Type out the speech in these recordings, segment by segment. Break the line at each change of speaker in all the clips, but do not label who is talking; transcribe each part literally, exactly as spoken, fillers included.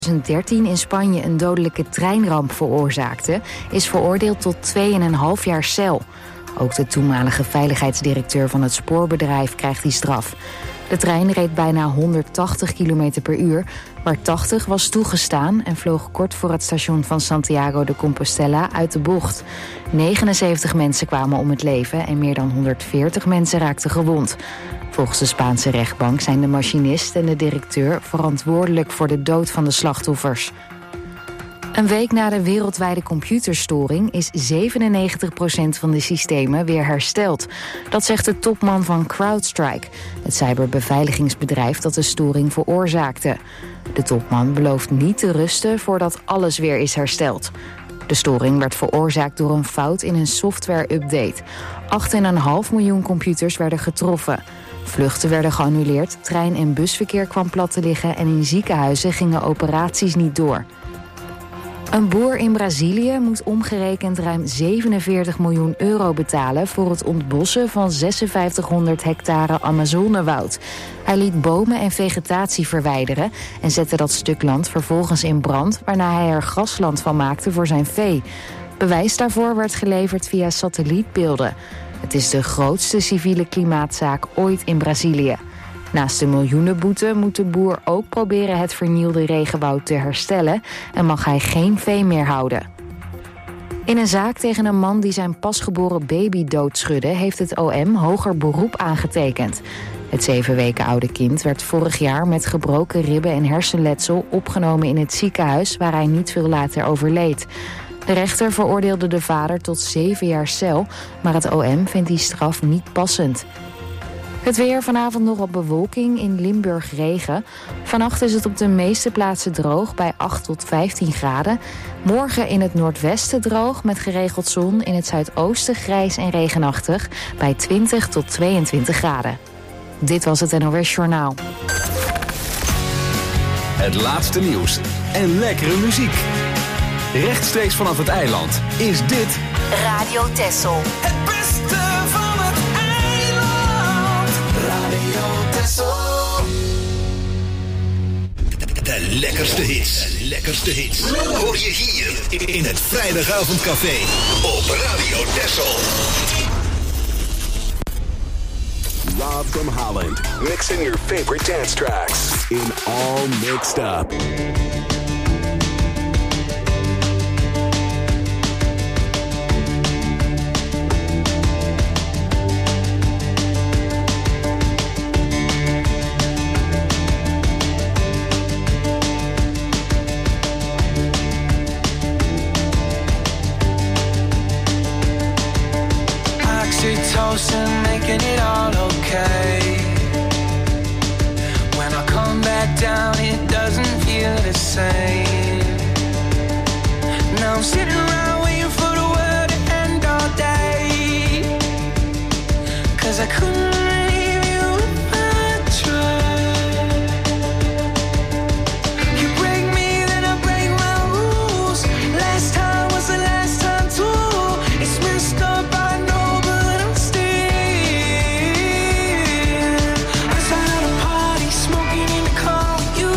tweeduizend dertien in Spanje een dodelijke treinramp veroorzaakte, is veroordeeld tot twee en een half jaar cel. Ook de toenmalige veiligheidsdirecteur van het spoorbedrijf krijgt die straf. De trein reed bijna honderdtachtig kilometer per uur, waar tachtig was toegestaan en vloog kort voor het station van Santiago de Compostela uit de bocht. negenenzeventig mensen kwamen om het leven en meer dan honderdveertig mensen raakten gewond. Volgens de Spaanse rechtbank zijn de machinist en de directeur verantwoordelijk voor de dood van de slachtoffers. Een week na de wereldwijde computerstoring is zevenennegentig procent van de systemen weer hersteld. Dat zegt de topman van CrowdStrike, het cyberbeveiligingsbedrijf dat de storing veroorzaakte. De topman belooft niet te rusten voordat alles weer is hersteld. De storing werd veroorzaakt door een fout in een software-update. acht komma vijf miljoen computers werden getroffen. Vluchten werden geannuleerd, trein- en busverkeer kwam plat te liggen en in ziekenhuizen gingen operaties niet door. Een boer in Brazilië moet omgerekend ruim zevenenveertig miljoen euro betalen voor het ontbossen van vijfenzestighonderd hectare Amazonewoud. Hij liet bomen en vegetatie verwijderen en zette dat stuk land vervolgens in brand, waarna hij er grasland van maakte voor zijn vee. Bewijs daarvoor werd geleverd via satellietbeelden. Het is de grootste civiele klimaatzaak ooit in Brazilië. Naast de miljoenenboete moet de boer ook proberen het vernielde regenwoud te herstellen en mag hij geen vee meer houden. In een zaak tegen een man die zijn pasgeboren baby doodschudde heeft het O M hoger beroep aangetekend. Het zeven weken oude kind werd vorig jaar met gebroken ribben en hersenletsel opgenomen in het ziekenhuis waar hij niet veel later overleed. De rechter veroordeelde de vader tot zeven jaar cel, maar het O M vindt die straf niet passend. Het weer, vanavond nog wat bewolking, in Limburg regen. Vannacht is het op de meeste plaatsen droog bij acht tot vijftien graden. Morgen in het noordwesten droog met geregeld zon. In het zuidoosten grijs en regenachtig bij twintig tot tweeëntwintig graden. Dit was het N O S Journaal.
Het laatste nieuws en lekkere muziek. Rechtstreeks vanaf het eiland is dit
Radio Texel.
Het beste van het eiland. Radio Texel.
De lekkerste hits. De lekkerste hits. Hoor je hier in het Vrijdagavondcafé op Radio Texel.
Rob from Holland, mixing your favorite dance tracks in All Mixed Up.
Oxytocin, making it all okay. When I come back down, it doesn't feel the same. Now I'm sitting around waiting for the world to end all day. Cause I couldn't leave you if I tried. You break me, then I break my rules. Last time was the last time too. It's messed up, I know, but I'm still. I was at a party, smoking in the car with you.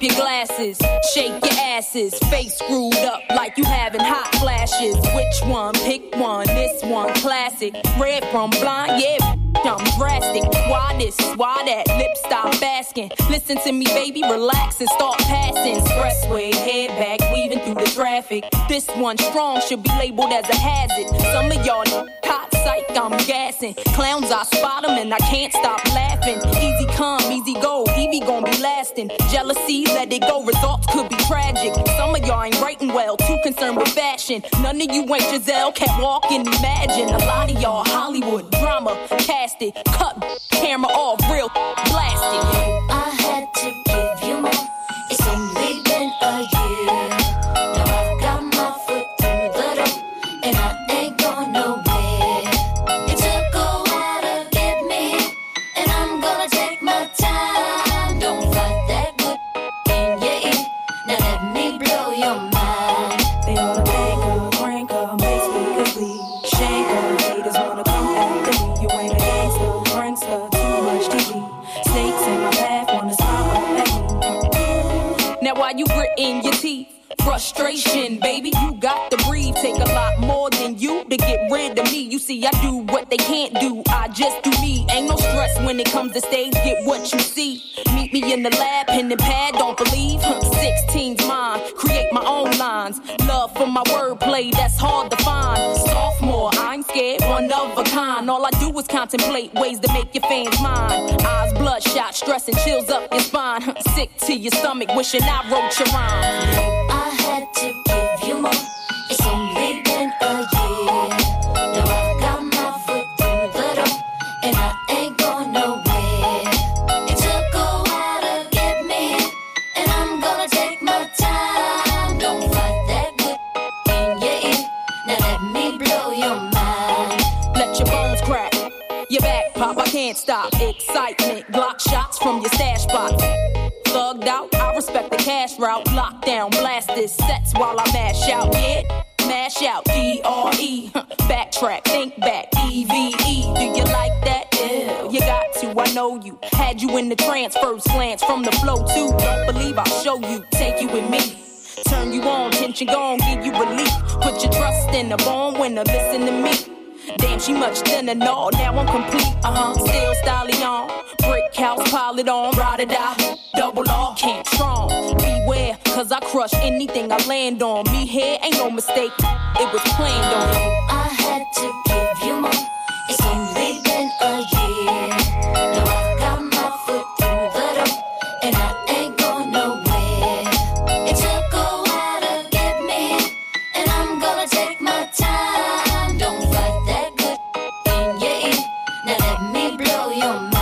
your glasses, shake your asses, face screwed up like you having hot flashes. Which one? Pick one. This one classic. Red from blind, yeah. I'm drastic. Why this? Why that? Lip stop asking. Listen to me, baby, relax and start passing. Expressway, head back, weaving through the traffic. This one strong should be labeled as a hazard. Some of y'all hot psych, I'm gassing. Clowns, I spot them and I can't stop laughing. Easy come, easy go, Evie gon' be lasting. Jealousy, let it go, results could be tragic. Some of y'all ain't writing well, too concerned with fashion. None of you ain't Giselle, can't walk and imagine. A lot of y'all Hollywood drama, cast it, cut camera off, real blasted.
I had to give you more. It's only been a year. Now I've got my foot through the door, and I ain't going nowhere. It took a while to get me, and I'm gonna take my time. Don't fight that good in your ear. Now let me blow your mind.
They wanna make her, crank her, make me quickly. Shank her, haters wanna come after me. You ain't a gangster, prankster, too much T V. Snakes in my path, wanna smile up at me. Now why you gritting your teeth? Frustration, baby, you got to breathe. Take a lot more than you to get rid of me. You see, I do what they can't do. I just do me. Ain't no stress when it comes to stage. Get what you see. Meet me in the lab, pen and pad, don't believe. sixteen's mine, create my own lines. Love for my wordplay, that's hard to find. Sophomore, I ain't scared, one of a kind. All I do is contemplate ways to make your fans mine. Eyes bloodshot, stress and chills up your spine. Sick to your stomach, wishing I wrote your rhyme.
I had to give you more. It's only been a year. Now I've got my foot through the door, and I ain't going nowhere. It took a while to get me, and I'm gonna take my time. Don't fight that good in your ear. Now let me blow your mind.
Let your bones crack, your back pop, I can't stop. Excitement, block shots from your stash spots. Thugged out, I respect the cash route. Lockdown, blast this sets while I mash out. Yeah, mash out, D R E. Backtrack, think back, E V E. Do you like that? Yeah, you got to, I know you. Had you in the trance, first glance from the flow too. Don't believe I'll show you, take you with me. Turn you on, tension gone, give you relief. Put your trust in a born winner, listen to me. Damn, she much thinner, no, now I'm complete, uh-huh, still styling on. Brick house, pile it on, ride it out, double R, can't strong. Beware, cause I crush anything I land on. Me here ain't no mistake, it was planned on.
I had to give you more. It's only been a year. Now I've got my foot through the door, and I ain't going nowhere. It took a while to get me, and I'm gonna take my time. Don't fight that good in your ear. Now let me blow your mind.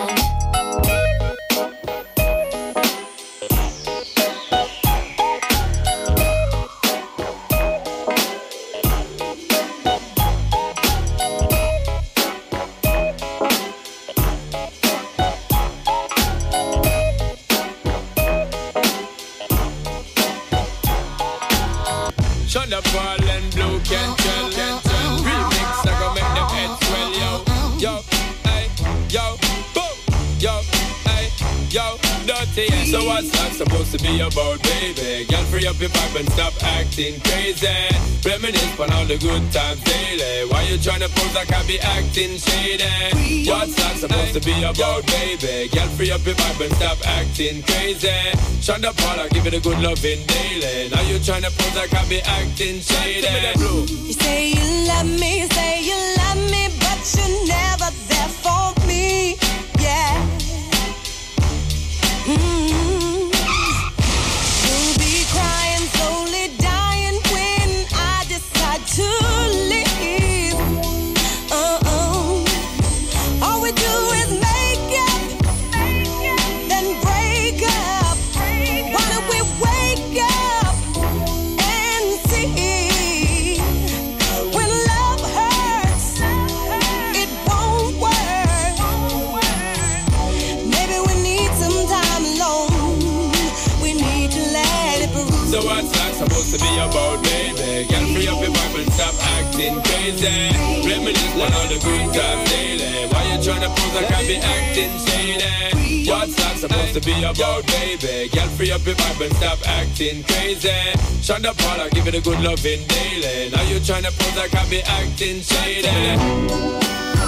Shonda Paul and Blue Cantrell, Cantrell. Remix, I go make them head swell, yo. Yo, hey, yo, boom, yo, hey, yo, dirty. Yeah. So what's that supposed to be about, baby? Girl, free up your vibe and stop acting crazy. Reminisce on all the good times daily. Why you tryna pose like I be acting shady? What's that supposed to be about, baby? Girl, free up your vibe and stop acting crazy. Shonda Paul, I give it a good loving daily. Now you tryna pose like I be acting shady.
You say you love me, say you love me, but you're never there for me. Yeah. Mm-hmm. You'll be crying, slowly dying when I decide to leave. Uh-oh. All we do is make up, then break up. Why don't we wake up and see? When love hurts, it won't work. Maybe we need some time alone. We need to let it brew.
So what's that supposed to be about, baby? Girl, free up your vibe and stop acting crazy. Reminisce on all the good times daily. Why you tryna pose like I be acting shady? What's that supposed to be about, baby? Girl, free up your vibe and stop acting crazy. Shut up, Paula, give it a good loving daily. Now you tryna pose like I be acting shady.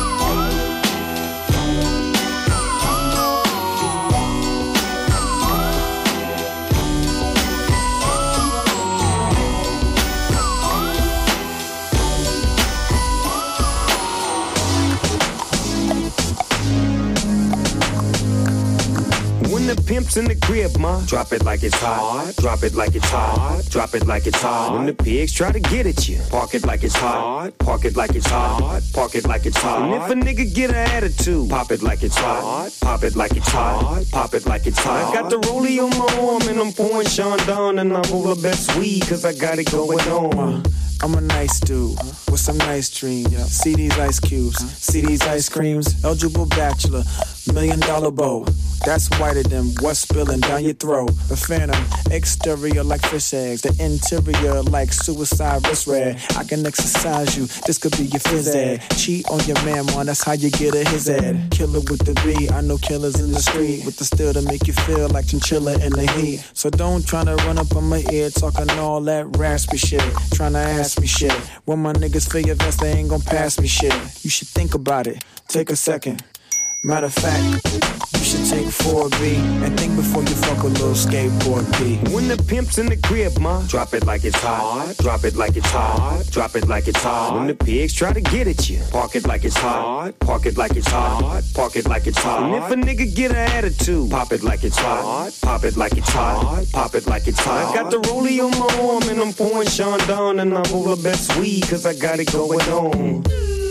When the pimp's in the crib, ma, drop it like it's hot. Drop it like it's hot. Drop it like it's hot. When the pigs try to get at you, park it like it's hot. Park it like it's hot. Park it like it's hot. And if a nigga get an attitude, pop it like it's hot. Pop it like it's hot. Pop it like it's hot. I got the rollie on my arm and I'm pouring Sean Don and I'm all the best weed cause I got it going on.
I'm a nice dude with some nice dreams. See these ice cubes, see these ice creams. Eligible bachelor, million dollar bow. That's whiter than what's spilling down your throat. The phantom, exterior like fish eggs. The interior like suicide wrist rag. I can exercise you, this could be your phys ed. Cheat on your man, man, that's how you get a his ad. Killer with the B, I know killers in the street. With the steel to make you feel like chinchilla in the heat. So don't try to run up on my ear talking all that raspy shit. Trying to ask me shit. When my niggas feel your vest, they ain't gon' pass me shit. You should think about it, take a second. Matter of fact, you should take four B and think before you fuck a little skateboard P.
When the pimp's in the crib, ma, drop it like it's hot. Drop it like it's hot. Drop it like it's hot. When the pigs try to get at you, park it like it's hot. Park it like it's hot. Park it like it's hot. And if a nigga get an attitude, pop it like it's hot. Pop it like it's hot. Pop it like it's hot. I got the rollie on my arm and I'm pouring Sean Don and I'm all the best weed cause I got it going on.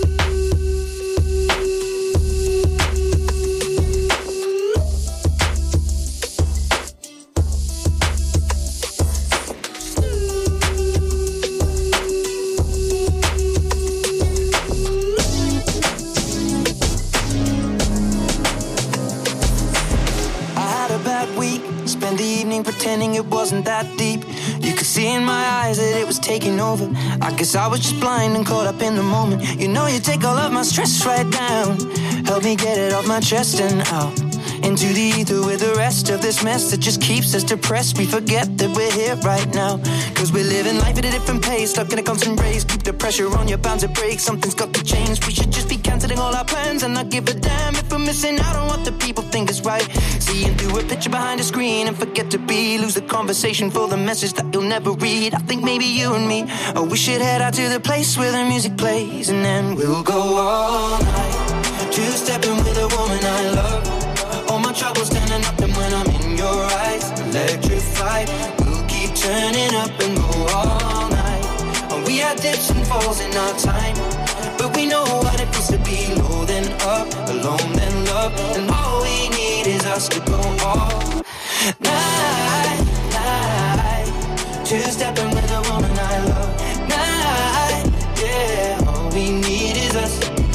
Pretending it wasn't that deep. You could see in my eyes that it was taking over. I guess I was just blind and caught up in the moment. You know you take all of my stress right down. Help me get it off my chest and out into the ether with the rest of this mess that just keeps us depressed. We forget that we're here right now, cause we're living life at a different pace, stuck in a constant race. Keep the pressure on, you're bound to break. Something's got to change. We should just be cancelling all our plans and not give a damn if we're missing out on what the people think is right. Seeing through a picture behind a screen and forget to be. Lose the conversation for the message that you'll never read. I think maybe you and me, oh, we should head out to the place where the music plays, and then we'll go all night, two-stepping with a woman I love. All my troubles standing up, and when I'm in your eyes, electrified. We'll keep turning up and go all night. And we had dips and falls in our time, but we know what it feels to be low then up, alone then love. And all we need is us to go all night, night. Two-stepping with a woman I love. Night, yeah. All we need is us.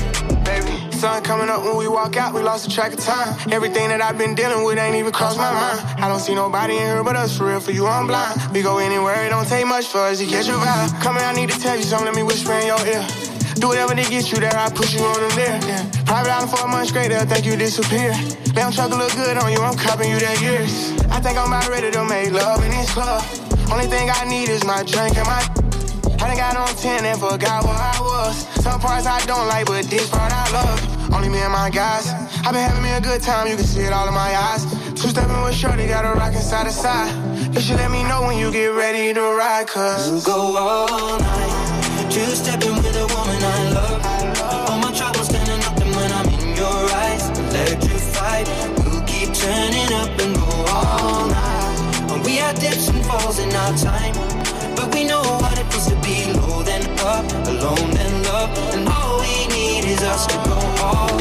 Sun coming up when we walk out, we lost the track of time. Everything that I've been dealing with ain't even crossed my mind. I don't see nobody in here but us, for real, for you I'm blind. We go anywhere, it don't take much for us to catch your vibe. Come here, I need to tell you something, let me whisper in your ear. Do whatever to get you there, I push you on them there. Yeah. Private island for a month straight, they'll think you disappear. Damn truck look good on you, I'm copping you that years. I think I'm about ready to make love in this club. Only thing I need is my drink and my... I done got on ten and forgot where I was. Some parts I don't like, but this part I love. Only me and my guys. I've been having me a good time, you can see it all in my eyes. Two-stepping with shorty, got a rockin' side to side. You should let me know when you get ready to ride, cause
we'll go all night, two-stepping with a woman I love. All my troubles standing up, and when I'm in your eyes, electrified. We'll keep turning up and go all night. And we had dips and falls in our time, but we know what it feels to be low then up, alone then love. And all we need is us to go all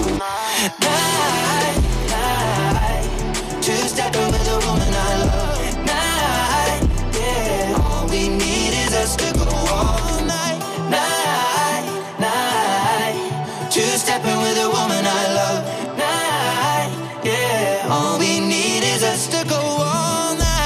night, night. Two-stepping with a woman I love. Night, yeah. All we need is us to go all night, night, night. Two-stepping with a woman I love. Night, yeah. All we need is us to go all night.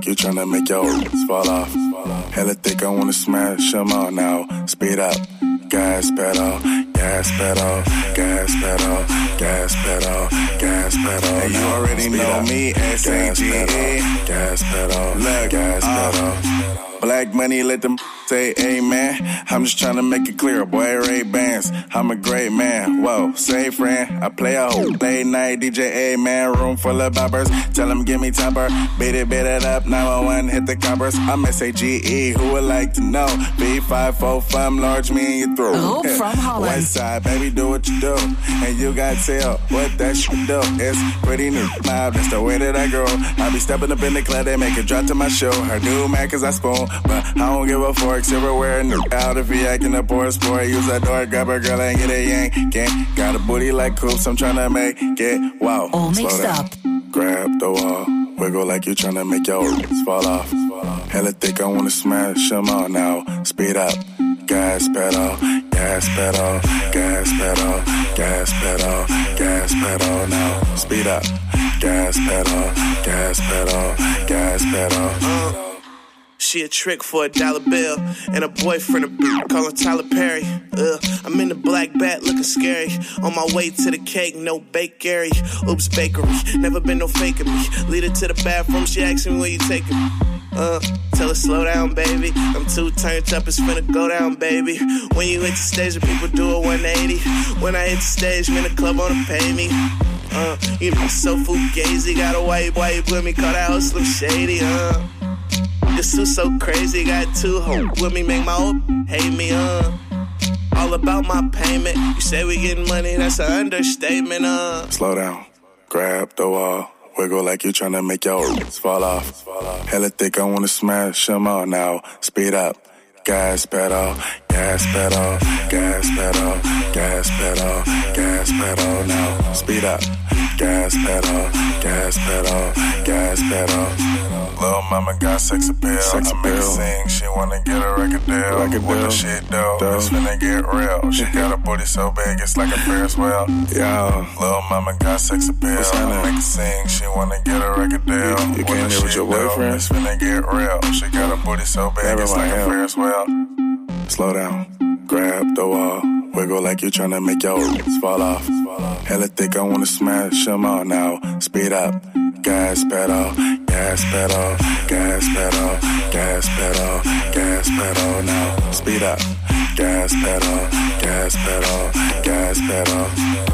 you tryna make your fall off. Hella thick, I wanna smash them all now. Speed up, gas pedal, gas pedal, gas pedal, gas pedal, gas pedal. Hey, you already know me, S A G E. Gas pedal, gas pedal. Black money, let them say amen. I'm just tryna make it clear, boy, Ray-Bans. I'm a great man, whoa, say friend. I play a whole late night D J, amen. Room full of boppers, tell them give me temper. Beat it, beat it up, nine one one, hit the coppers. I'm S A G E, who would like to know? B five four five, large me in your throat.
Oh, from Holland.
West side, baby, do what you do. And you got tell what that shit do. It's pretty new, nah, that's the way that I grow. I be stepping up in the club, they make it drop to my show. Her do mad cause I spoon, but I don't give a fork. Silverware, new out if he acting up or sport. Use that door, grab a girl and get a yank. Can't got a booty like coops, I'm tryna make it wow.
All mixed up.
Grab the wall, wiggle like you tryna make your fall off. Hella thick, I wanna smash them all now. Speed up, gas pedal, gas pedal, gas pedal, gas pedal, gas pedal now. Speed up, gas pedal, gas pedal, gas pedal.
Uh. She a trick for a dollar bill, and a boyfriend a bitch, call him Tyler Perry. Ugh, I'm in the black bat looking scary. On my way to the cake, no bakery. Oops, bakery, never been no faking me. Lead her to the bathroom, she asks me where you taking me. Uh, tell her slow down, baby. I'm too turned up, it's finna go down, baby. When you hit the stage, the people do a one eighty. When I hit the stage, man, the club wanna pay me. Uh, you know, so fugazi, got a white wife with me, call that hoe Slim Shady, uh. This suit so crazy, got two hoes with me, make my old hate me, uh. All about my payment. You say we getting money, that's an understatement, uh.
Slow down, grab the wall, wiggle like you tryna make your fall off. Hella thick, I wanna smash them all now. Speed up, gas pedal, gas pedal, gas pedal, gas pedal, gas pedal now. Speed up, gas pedal, gas pedal, gas pedal. Lil' mama got sex appeal. Sex appeal. I make her sing, she wanna get a record deal. Record what deal. The shit do? It's finna get real. She got a booty so big, it's like a Ferris wheel. Yo, lil' mama got sex appeal. I make her sing, she wanna get a record deal. You, you came here with your boyfriend? It's finna get real. She got a booty so big, Never it's like him. A Ferris wheel. Slow down, grab the wall, wiggle like you tryna make your fall off. Hella thick, I wanna smash them all now. Speed up, gas pedal, gas pedal, gas pedal, gas pedal, gas pedal now. Speed up, gas pedal, gas pedal, gas pedal.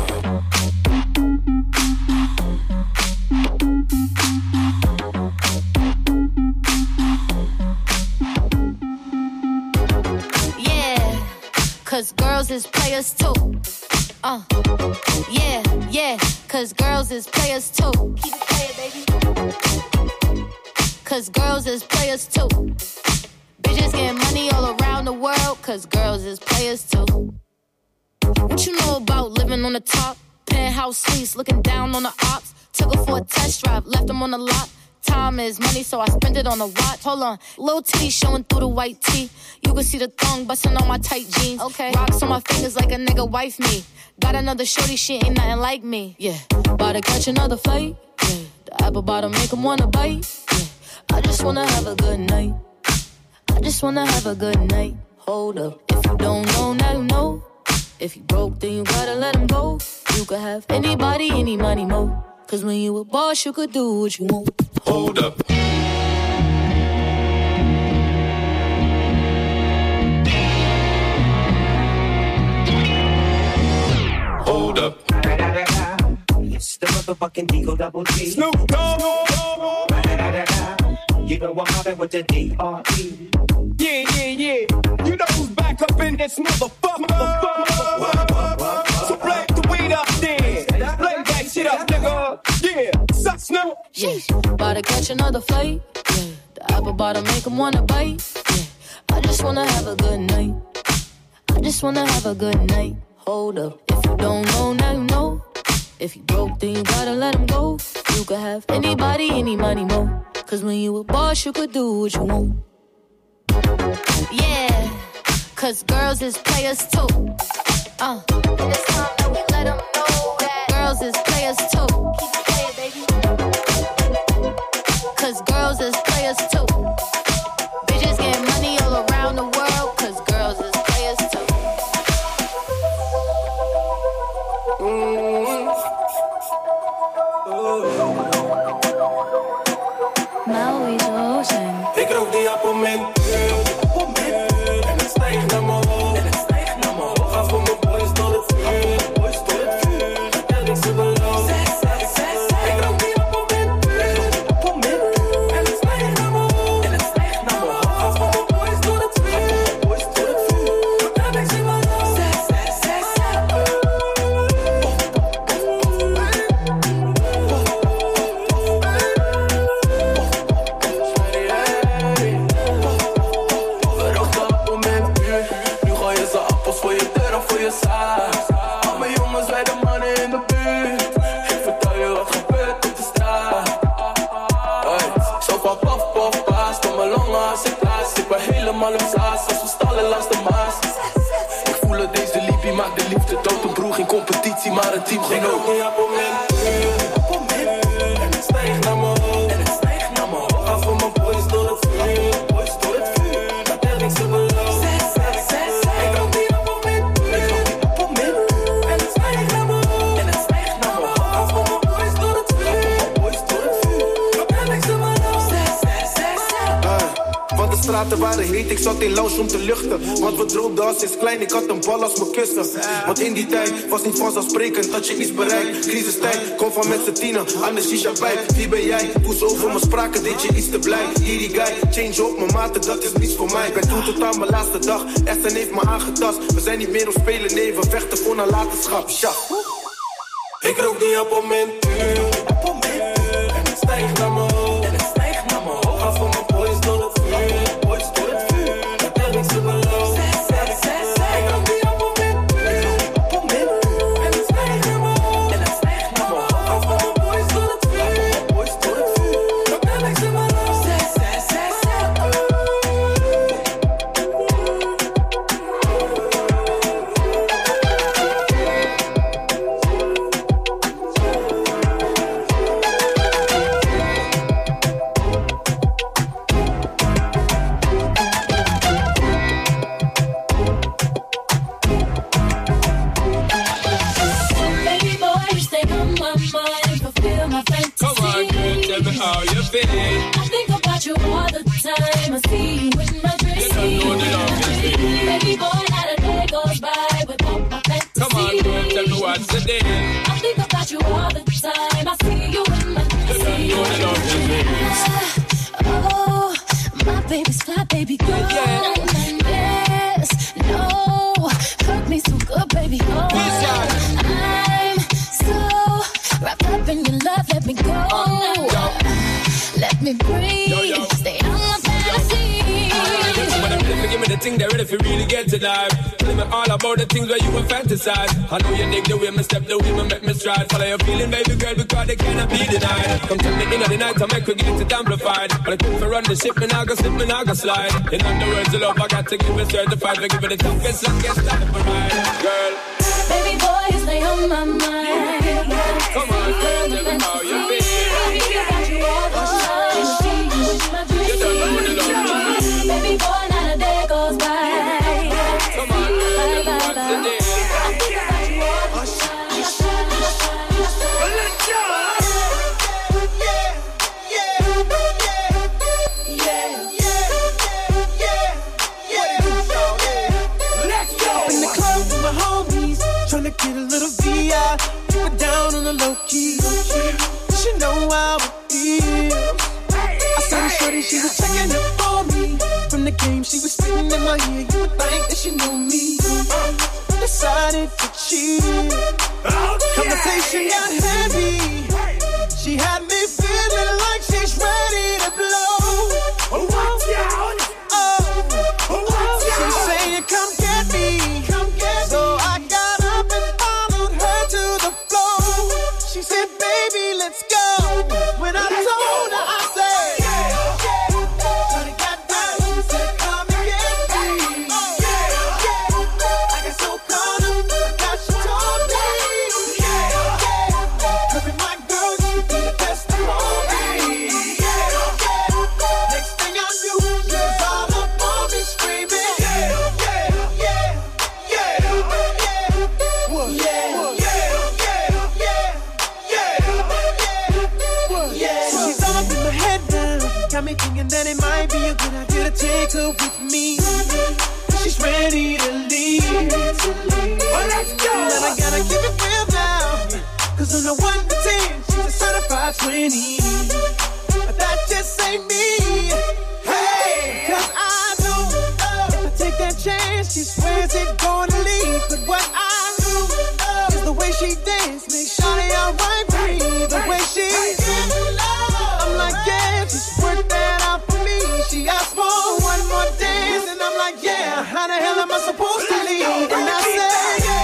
Yeah, cause girls is players too. Uh, yeah, yeah, cause girls is players too. Keep it playing, baby. Cause girls is players too. Bitches getting money all around the world, cause girls is players too. What you know about living on the top? Penthouse suites, looking down on the ops. Took her for a test drive, left them on the lot. Time is money, so I spend it on a watch. Hold on, little titty showing through the white tee. You can see the thong busting on my tight jeans. Okay, rocks on my fingers like a nigga wife me. Got another shorty, she ain't nothing like me. Yeah, about to catch another flight. Yeah, the apple bottom make him wanna bite. Yeah, I just wanna have a good night. I just wanna have a good night. Hold up, if you don't know, now you know. If you broke, then you gotta let him go. You could have anybody, any money, mo. Cause when you a boss, you could do what you want.
Hold up. Hold up.
It's the motherfucking Eagle Double G.
Snoop Dogg.
You know I'm mobbing with the D R E.
Yeah, yeah, yeah. You know who's back up in this motherfucker. So play the weed up then. Play that shit up, nigga. Yeah, suck Snoop.
Yeah, about to catch another flight. Yeah, the apple bottom make him wanna bite. Yeah, I just wanna have a good night. I just wanna have a good night. Hold up, if you don't know, now you know. If you broke, then you gotta let him go. You could have anybody, any money, mo. Cause when you a boss, you could do what you want. Yeah, cause girls is players too. Uh, and it's time that we let them know that girls is players too. Keep it playing, baby. Cause girls is players
goede zaak. Al mijn jongens bij de mannen in de buurt. Ik vertel je wat gebeurt op de straat. Hey, zo van paf, paf, paas. Door mijn longen als ik blaas. Ik ben helemaal op zaas als we stallen langs de Maas. Ik voel het, deze liefie maakt de liefde dood. Een broer, geen competitie, maar een team genoeg. Ik ook niet op moment. Op moment. En het stijgt naar me hoog. En het stijgt naar me hoog. Ga voor mijn boys door het vuur. Boys door het vuur. Dat er niks te beloven. Ik ook niet op moment. Ik ook niet op moment. En het stijgt naar me hoog. En het stijgt naar me hoog. Ga voor mijn boys door het vuur. Boys door het vuur. Dat er niks te beloven.
Want de straten waren heet, ik zat in lounge om te luchten. Want we droomden als sinds klein, ik had een bal als mijn kussen. Want in die tijd was niet vanzelfsprekend dat je iets bereikt. Crisistijd, kom van met z'n tienen, aan de shisha-pijp. Wie ben jij? Toen ze over me spraken, deed je iets te blij. Hier die guy, change op mijn maten, dat is niets voor mij. Ik ben toen tot aan mijn laatste dag, Essen heeft me aangetast. We zijn niet meer op spelen, nee, we vechten voor nalatenschap. Ja.
Ik rook niet op moment. Op moment. En het stijgt naar me hoog. En het stijgt naar me hoog. Ga voor mijn boys door het vuur. Boys door het vuur. Dat er niks te beloven. Ik rook niet op moment. Ik rook niet op moment. En het stijgt naar me hoog. En het stijgt naar me hoog. Ga voor mijn boys door het vuur. Boys door het vuur. Dat er niks te beloven.
How you feel?
I think about you all the time. I see you in my dreams. You don't know the love is real. Baby boy, not a day goes by without my fantasy.
Come on, girl, tell me what's the deal.
I think about you all the time. I see you in my dreams.
You don't know the love is real.
Oh, my baby's fly, baby girl. Yeah. Yes, no, hurt me so good, baby. Oh, I'm so wrapped up in your love. Let me go. Let me breathe. Yo, yo. Stay on my fantasy.
When I'm ready to give me the thing, they're ready for really get to life. Tell me all about the things where you were fantasize. I know you dig the way me step, the way me make me stride. Follow your feeling, baby girl, because they cannot be denied. Come tell me in the night, I make her get it amplified. But I think for run the ship, me now go slip, me now go slide. In other words, the love I got to give it certified. I give it the toughest, let's get started for ride. Girl,
baby boy, you stay on my mind.
Come on, girl, tell me how you feel.
Baby boy, not a day goes by.
Come on, girl, bye, bye, bye.
I think about you all the time.
Let's go. In the club with my homies, tryna get a little V I. Keep it down on the low key. She know how it feels. I saw the shorty, she was checking up on me. From the game, she was spitting in my ear. You would think that she knew me. Decided to cheat. Conversation got heavy. She had me feeling like she's ready to blow. Oh, watch out! Oh, watch out! She's saying, come get me. Come get me. So I got up and followed her to the floor. She said, baby, let's go. When I told her, I said, got me thinking that it might be a good idea to take her with me. She's ready to leave. Oh, let's go. And I gotta keep it real now. Cause on the one to ten, she's a certified twenty. But that just ain't me. Hey, cause I know if I take that chance, she swears it's gonna leave. But what I do is the way she dance makes Shawty alright for me. The way she dance, I'm like, yeah, just work that out for me. She asked for one more dance, and I'm like, yeah, how the hell am I supposed to leave? And I said, yeah.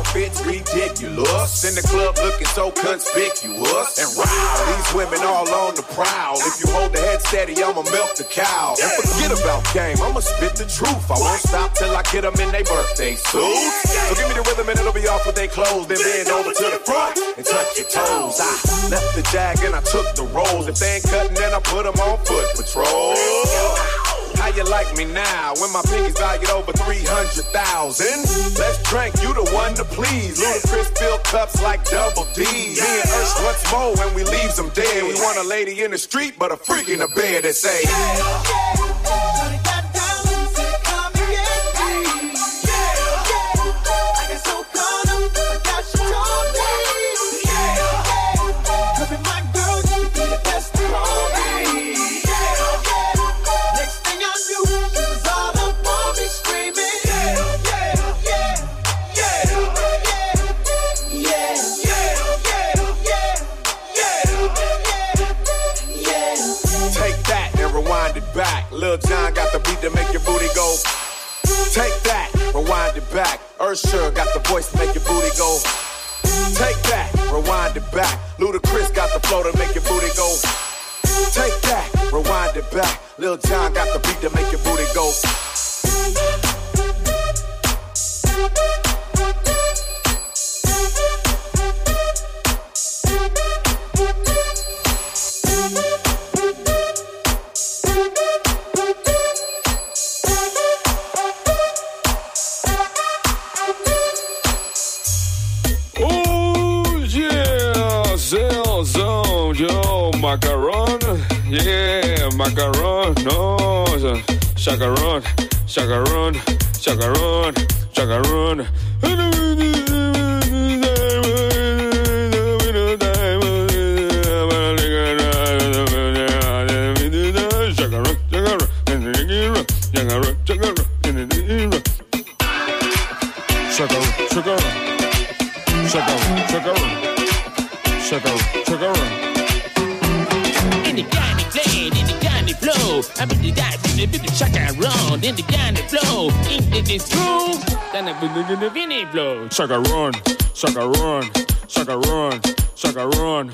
outfits ridiculous. In the club looking so conspicuous. And wow, these women all on the prowl. If you hold the head steady, I'ma milk the cow. And forget about game, I'ma spit the truth. I won't stop till I get them in their birthday suits. So give me the rhythm and it'll be off with their clothes. Then bend over to the front and touch your toes. I left the jag and I took the rolls. If they ain't cutting, then I put them on foot patrol. How you like me now when my pinky's valued over three hundred thousand? Let's drink, you the one to please. Ludacris fill cups like double D. Me and Ursh once more when we leaves them dead. We want a lady in the street, but a freak in the bed that say, Lil Jon got the beat to make your booty go. Take that, rewind it back. Usher got the voice to make your booty go. Take that, rewind it back. Ludacris got the flow to make your booty go. Take that, rewind it back. Lil Jon got the beat to make your booty go.
Macaron, yeah, macaron, no, chacaron, chacaron, chacaron, chacaron.
I bet the guy with the big chuck around, then the guy in the flow, in this groove, then I put the Vinny flow.
Chuck around, chuck around, chuck around, chuck around.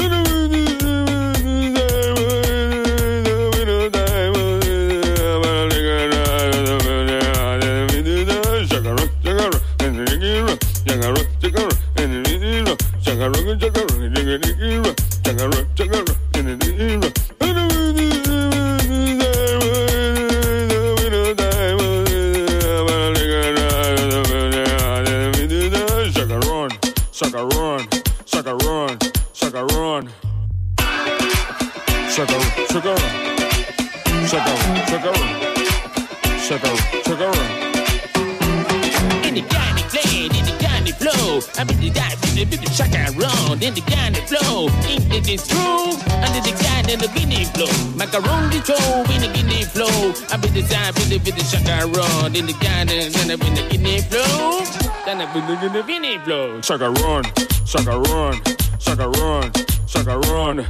Then the guy in the flow, into this groove, under the guy in the Vinny flow. Macaroni toe, in the Vinny flow. I be the time with the with the chacaron. Then the guy in the Vinny flow, then I be the Vinny flow.
Chacaron, chacaron, chacaron, chacaron.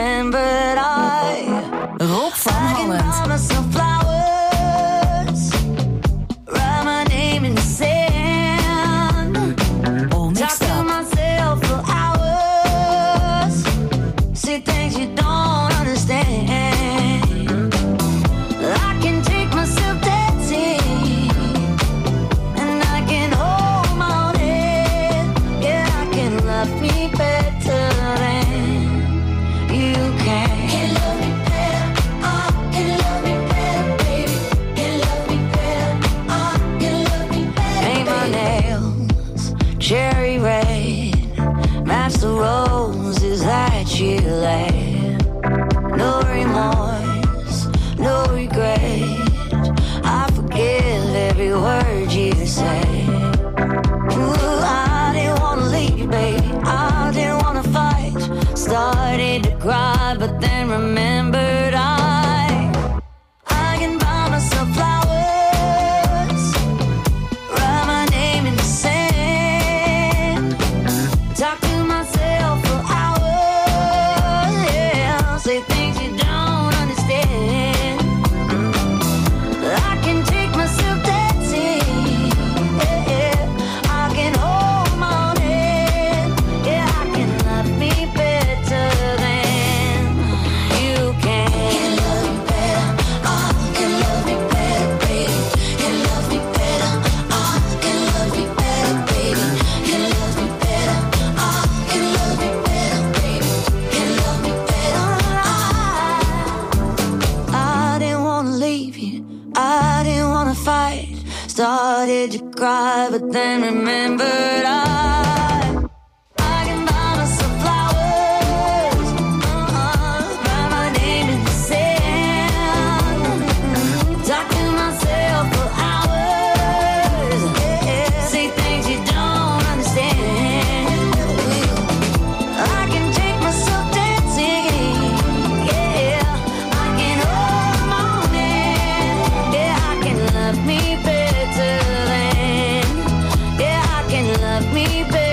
Rob van Holland.
wanna fight. Started to cry, but then remembered I, I can buy myself flowers, uh-uh, write my name in the sand, talk to myself for hours, yeah, say things you don't understand. I can take myself dancing, yeah, I can hold the morning, yeah, I can love me better than, yeah, I can love me better.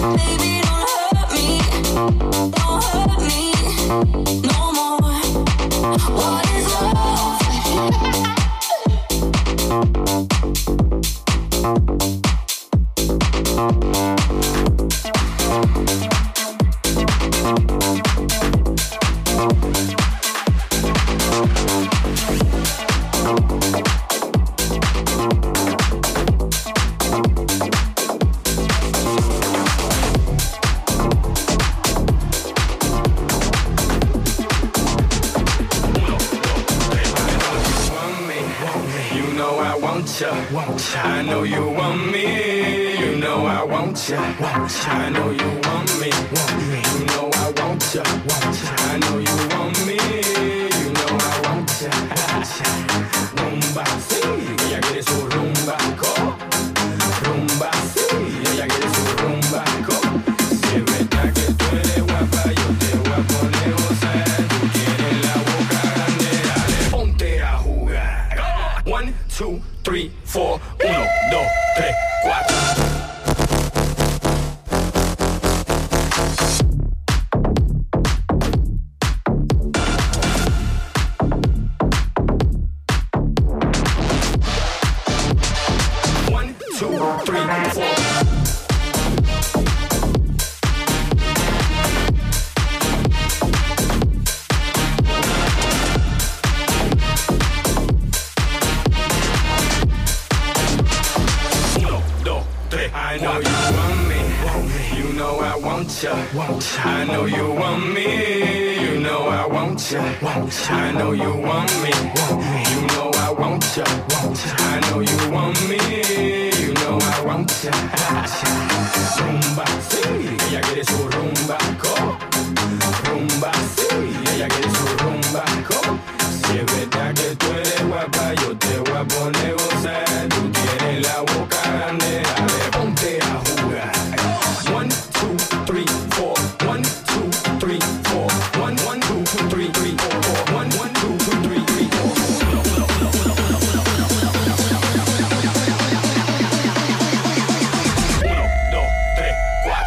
Baby, don't hurt me, don't hurt me no more. What is love?
I know you want me, you know I want ya. I know you want me, you know I want ya. I know you want me, you know I want ya. Rumba, sí, ella quiere su rumba, co. Rumba, sí, ella quiere su rumba, co. Si es verdad que tú eres guapa, yo te voy a poner gozar. Tú quieres la boca grande, dale, ponte a jugar. One, two, three, four. Uno, dos, tres, cuatro. One, two, three, four. I know you want me, you know I want ya. I know you want me, you know I want ya. I know you want me, you know I want ya. I know you want me, you know I want ya. Rumba, sí, ella quiere su rumba, co. Rumba, sí, ella quiere su rumba, co. Si es verdad que tú eres guapa, yo te voy a poner gozar. Tú tienes la boca grande, dale, ponte a jugar. One, two, three, four. One, two, three, four. One, one, two, three, three, four, four. One, one, two, three, three, four. Uno, dos, tres, cuatro.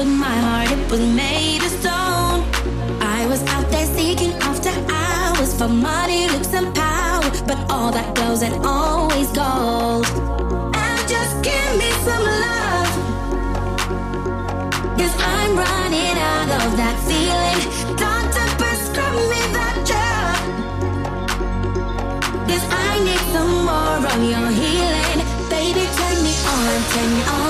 but my heart, it was made of stone. I was out there seeking after hours for money, looks, and power, but all that goes and always gold. And just give me some love, 'cause I'm running out of that feeling. Doctor, prescribe me that drug, 'cause I need some more of your healing. Baby, turn me on, turn me on.